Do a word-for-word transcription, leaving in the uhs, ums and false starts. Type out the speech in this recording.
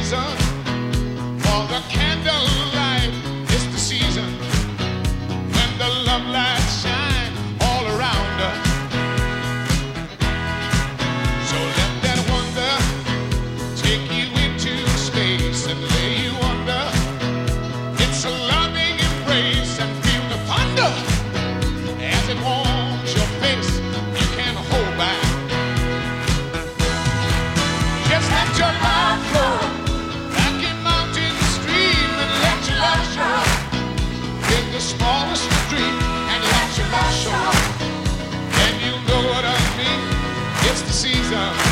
reason for the candlelight. It's the season when the love lights shine all around us. So let that wonder take you into space and lay you under. It's a loving embrace and feel the thunder as it warms your face. You can't hold back. Just let your love flow like a mountain stream and let your love show in the smallest dream and let your love show. And you know what I mean? It's the season.